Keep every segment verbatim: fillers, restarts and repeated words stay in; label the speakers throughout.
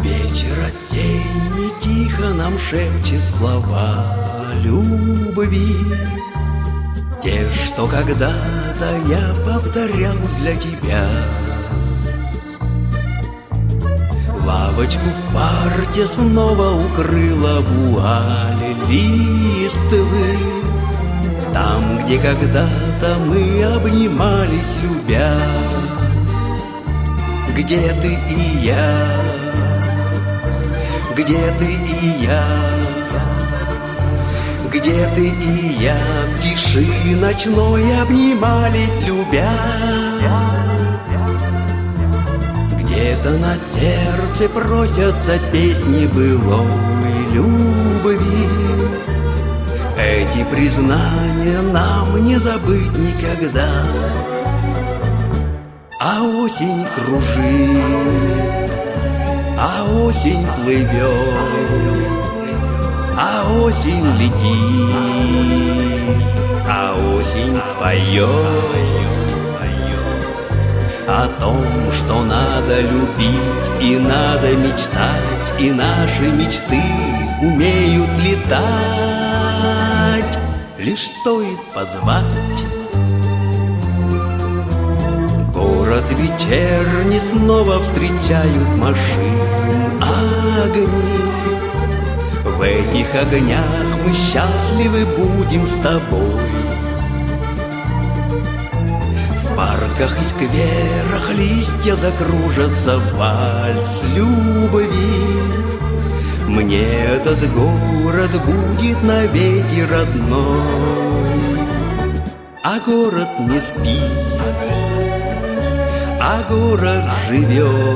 Speaker 1: Вечер осенний тихо нам шепчет слова любви, те, что когда-то я повторял для тебя. Лавочку в парке снова укрыла вуаль листвы, там, где когда-то мы обнимались, любя. Где ты и я? Где ты и я? Где ты и я в тиши ночной обнимались, любя? Где-то на сердце просятся песни былой любви. Эти признания нам не забыть никогда. А осень кружит, а осень плывет, а осень летит, а осень поет о том, что надо любить и надо мечтать, и наши мечты умеют летать. Лишь стоит позвать. Город вечерний снова встречают машин огни. В этих огнях мы счастливы будем с тобой. В парках и скверах листья закружатся в вальс любви. Мне этот город будет навеки родной. А город не спит, а город живет,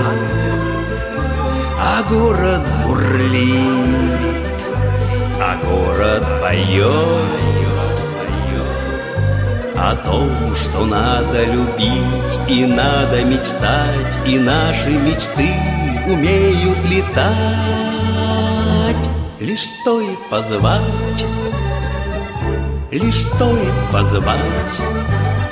Speaker 1: а город бурлит, а город поет о том, что надо любить и надо мечтать, и наши мечты умеют летать. Лишь стоит позвать, лишь стоит позвать.